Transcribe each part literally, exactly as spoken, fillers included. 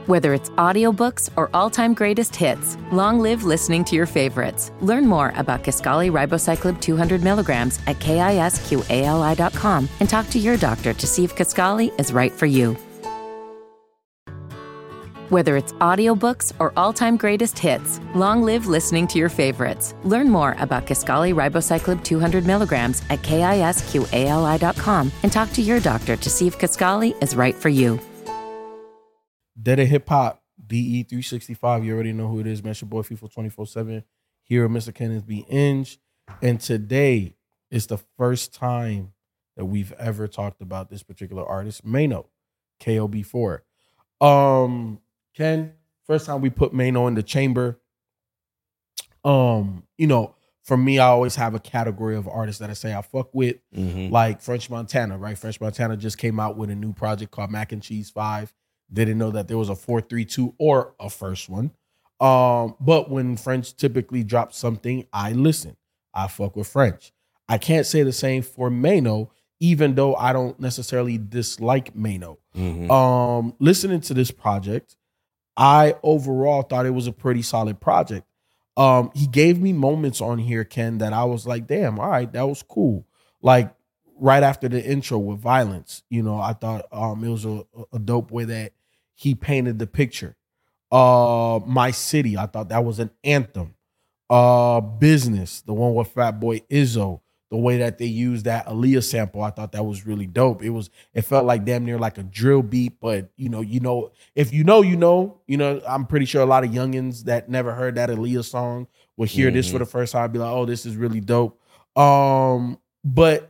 Whether it's audiobooks or all-time greatest hits, long live listening to your favorites. Learn more about Kisqali Ribociclib two hundred milligrams at kisqali dot com and talk to your doctor to see if Kisqali is right for you. Whether it's audiobooks or all-time greatest hits, long live listening to your favorites. Learn more about Kisqali Ribociclib two hundred milligrams at kisqali dot com and talk to your doctor to see if Kisqali is right for you. Dead of Hip Hop, D E three sixty-five. You already know who it is, man. It's your boy FIFA twenty-four seven here at Mister Kenneth B. Inge. And today is the first time that we've ever talked about this particular artist, Maino, K O B four. Um, Ken, first time we put Maino in the chamber. Um, you know, for me, I always have a category of artists that I say I fuck with, mm-hmm. like French Montana, right? French Montana just came out with a new project called Mac and Cheese five. Didn't know that there was a four three two or a first one. Um, but when French typically drops something, I listen. I fuck with French. I can't say the same for Maino, even though I don't necessarily dislike Maino. Mm-hmm. Um, listening to this project, I overall thought it was a pretty solid project. Um, he gave me moments on here, Ken, that I was like, damn, all right, that was cool. Like right after the intro with Violence, you know, I thought um, it was a, a dope way that he painted the picture. Uh, My City, I thought that was an anthem. Uh, Business, the one with Fat Boy Izzo, the way that they used that Aaliyah sample, I thought that was really dope. It was, it felt like damn near like a drill beat, but you know, you know, if you know, you know, you know, I'm pretty sure a lot of youngins that never heard that Aaliyah song will hear mm-hmm. this for the first time and be like, oh, this is really dope. Um, but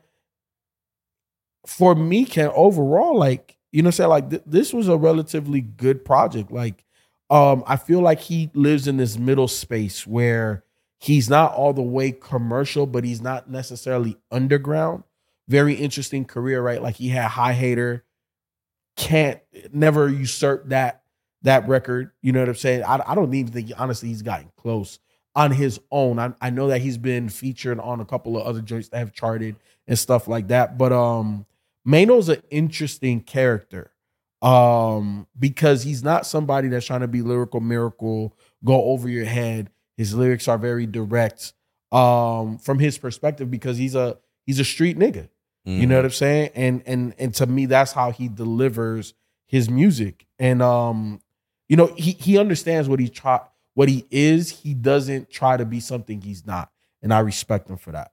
for me, Ken, overall, like, you know what I'm saying? Like, th- this was a relatively good project. Like, um, I feel like he lives in this middle space where he's not all the way commercial, but he's not necessarily underground. Very interesting career, right? Like, he had High Hater, can't, never usurp that, that record. You know what I'm saying? I, I don't even think, honestly, he's gotten close on his own. I, I know that he's been featured on a couple of other joints that have charted and stuff like that. But, um, Maino's an interesting character um, because he's not somebody that's trying to be lyrical miracle, go over your head. His lyrics are very direct um, from his perspective because he's a he's a street nigga. Mm-hmm. You know what I'm saying? And and and to me, that's how he delivers his music. And um, you know, he he understands what he try what he is. He doesn't try to be something he's not, and I respect him for that.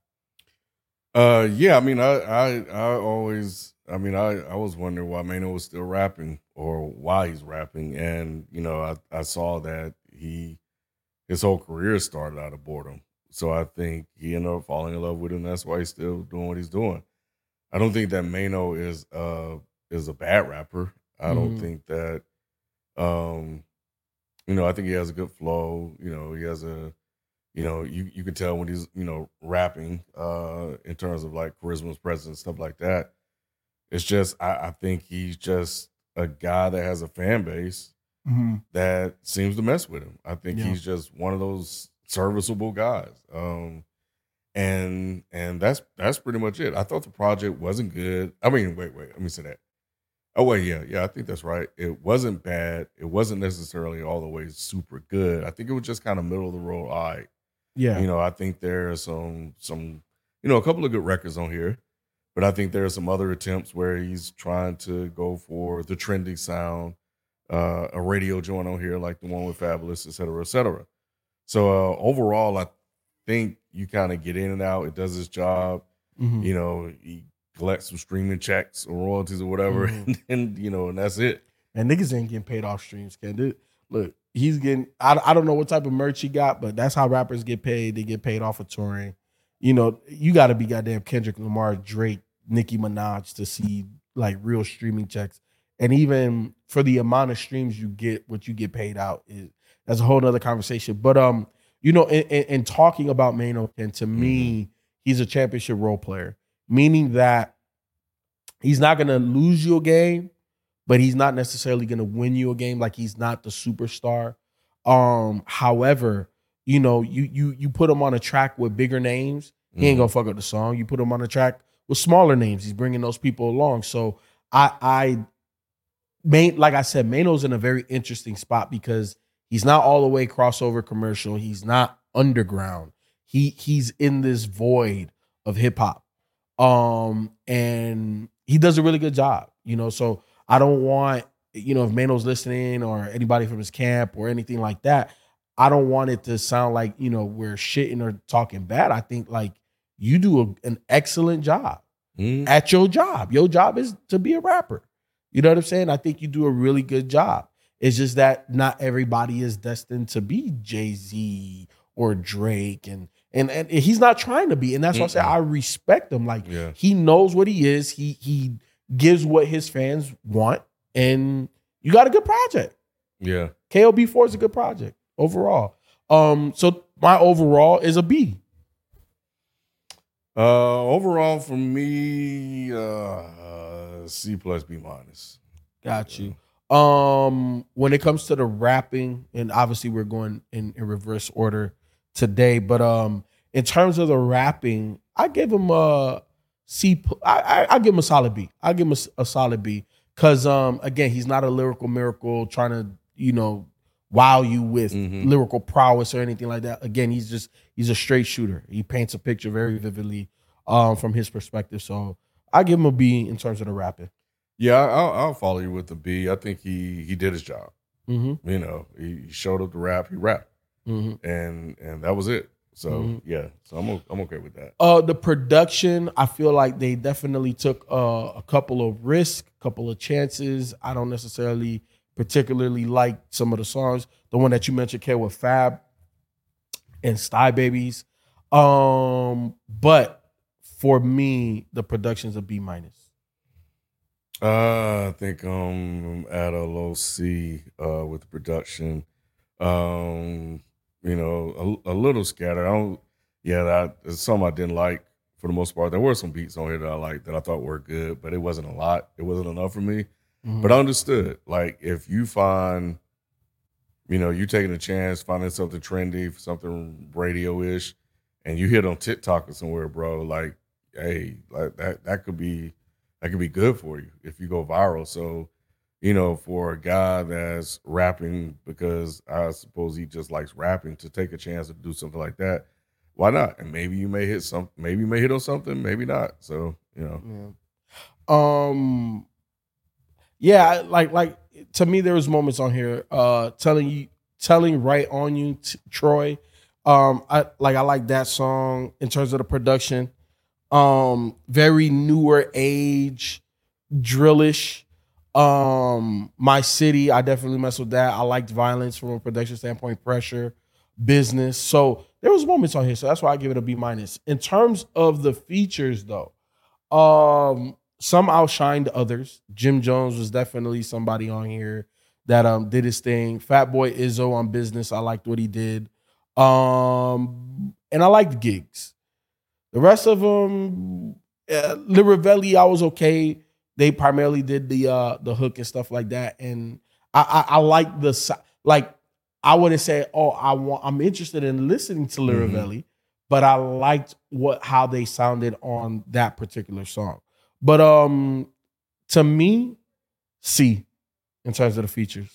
Uh, yeah, I mean, I, I, I always, I mean, I, I was wondering why Maino was still rapping or why he's rapping. And, you know, I, I saw that he, his whole career started out of boredom. So I think he ended up falling in love with him. That's why he's still doing what he's doing. I don't think that Maino is, uh, is a bad rapper. I don't mm-hmm. think that, um, you know, I think he has a good flow. You know, he has a, You know, you, you can tell when he's, you know, rapping uh, in terms of like charisma, presence, stuff like that. It's just, I, I think he's just a guy that has a fan base mm-hmm. that seems to mess with him. I think yeah. he's just one of those serviceable guys. Um, and and that's that's pretty much it. I thought the project wasn't good. I mean, wait, wait, let me say that. Oh, wait, yeah, yeah, I think that's right. It wasn't bad. It wasn't necessarily all the way super good. I think it was just kind of middle of the road, all right. Yeah. You know, I think there are some, some, you know, a couple of good records on here, but I think there are some other attempts where he's trying to go for the trending sound, uh, a radio joint on here like the one with Fabulous, et cetera, et cetera. So uh, overall, I think you kind of get in and out. It does its job. Mm-hmm. You know, he collects some streaming checks or royalties or whatever, mm-hmm. and, and, you know, and that's it. And niggas ain't getting paid off streams, Ken. Dude, look. He's getting, I, I don't know what type of merch he got, but that's how rappers get paid. They get paid off of touring. You know, you got to be goddamn Kendrick Lamar, Drake, Nicki Minaj to see like real streaming checks. And even for the amount of streams you get, what you get paid out, is that's a whole nother conversation. But, um, you know, in, in, in talking about Maino, and to me, he's a championship role player, meaning that he's not going to lose you a game, but he's not necessarily going to win you a game. Like, he's not the superstar. Um, however, you know, you you you put him on a track with bigger names, he ain't gonna fuck up the song. You put him on a track with smaller names, he's bringing those people along. So I I Main, like I said, Mano's in a very interesting spot because he's not all the way crossover commercial. He's not underground. He he's in this void of hip hop, um, and he does a really good job. You know, so I don't want, you know, if Mano's listening or anybody from his camp or anything like that, I don't want it to sound like, you know, we're shitting or talking bad. I think like you do a, an excellent job mm. at your job. Your job is to be a rapper. You know what I'm saying? I think you do a really good job. It's just that not everybody is destined to be Jay-Z or Drake, and and and he's not trying to be. And that's why I say I respect him. Like yeah. he knows what he is. He he gives what his fans want, and you got a good project. Yeah, K O B four is a good project overall. Um, so my overall is a B. Uh, overall for me, uh, C plus B minus. Got you. Um, when it comes to the rapping, and obviously we're going in, in reverse order today, but um, in terms of the rapping, I give him a C. I I, I give him a solid B. I give him a, a solid B because um, again, he's not a lyrical miracle trying to, you know, wow you with mm-hmm. lyrical prowess or anything like that. Again, he's just he's a straight shooter. He paints a picture very vividly um, from his perspective. So I give him a B in terms of the rapping. Yeah, I'll, I'll follow you with the B. I think he he did his job. Mm-hmm. You know, he showed up to rap. He rapped, mm-hmm. and and that was it. So mm-hmm. yeah, so I'm I'm okay with that. Uh, the production, I feel like they definitely took uh, a couple of risks, a couple of chances. I don't necessarily particularly like some of the songs. The one that you mentioned, K, with Fab and Sty Babies. Um, but for me, the production's a B minus. Uh, I think I'm at a low C uh, with the production. Um, you know, a, a little scattered. I don't. Yeah, that it's something I didn't like for the most part. There were some beats on here that I liked that I thought were good, but it wasn't a lot. It wasn't enough for me. Mm-hmm. But I understood. Like, if you find, you know, you taking a chance, finding something trendy, something radio-ish, and you hit on TikTok or somewhere, bro, like, hey, like that that could be that could be good for you if you go viral. So, you know, for a guy that's rapping, because I suppose he just likes rapping, to take a chance to do something like that, why not? And maybe you may hit some, maybe you may hit on something, maybe not. So, you know. Yeah. Um. Yeah, like like to me, there was moments on here uh, telling you, telling right on you, t- Troy. Um, I like I like that song in terms of the production. Um, very newer age, drillish. Um, My City, I definitely mess with that. I liked Violence from a production standpoint, Pressure, Business. So there was moments on here, so that's why I give it a B minus. In terms of the features, though, um. some outshined others. Jim Jones was definitely somebody on here that um did his thing. Fatboy Izzo on Business, I liked what he did. Um, and I liked Gigs. The rest of them, uh, Lil Revelli, I was okay. They primarily did the uh, the hook and stuff like that. And I I, I like the, like, I wouldn't say, oh, I want, I'm interested in listening to Lil mm-hmm. Revelli, but I liked what how they sounded on that particular song. But um, to me, C in terms of the features.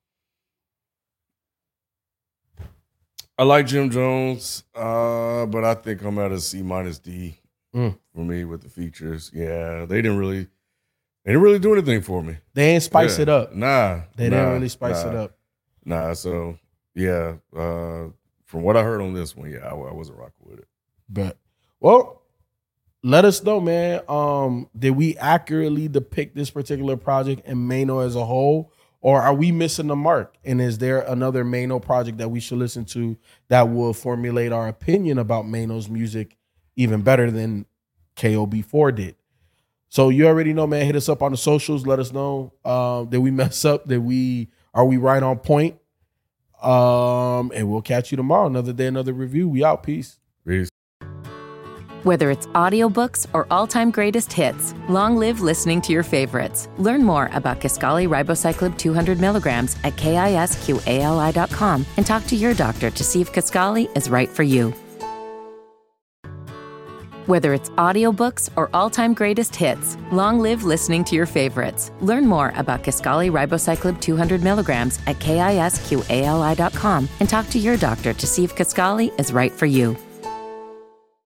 I like Jim Jones, uh, but I think I'm at a C minus D mm. for me with the features. Yeah, they didn't really, they didn't really do anything for me. They ain't spice yeah. it up. Nah, they nah, didn't really spice nah, it up. Nah. So yeah, uh, from what I heard on this one, yeah, I, I wasn't rocking with it. But well. Let us know, man. Um, did we accurately depict this particular project and Mano as a whole, or are we missing the mark? And is there another Mano project that we should listen to that will formulate our opinion about Mano's music even better than K O B four did? So you already know, man. Hit us up on the socials. Let us know. Um, did we mess up? Did we? Are we right on point? Um, and we'll catch you tomorrow. Another day, another review. We out. Peace. Peace. Whether it's audiobooks or all-time greatest hits, long live listening to your favorites. Learn more about Kisqali Ribociclib two hundred milligrams at kisqali dot com and talk to your doctor to see if Kisqali is right for you. Whether it's audiobooks or all-time greatest hits, long live listening to your favorites. Learn more about Kisqali Ribociclib two hundred milligrams at kisqali dot com and talk to your doctor to see if Kisqali is right for you.